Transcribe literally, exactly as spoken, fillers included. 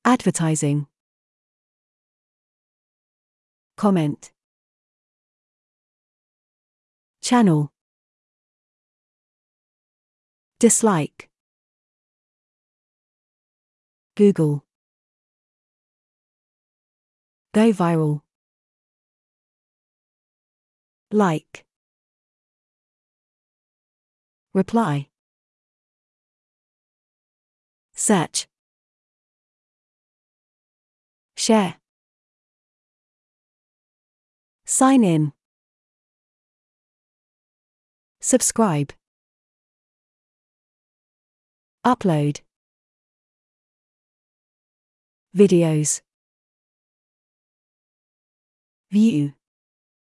Advertising. Comment. Channel. Dislike. Google. Go viral. Like. Reply. Search. Share. Sign in. Subscribe. Upload. Videos. View.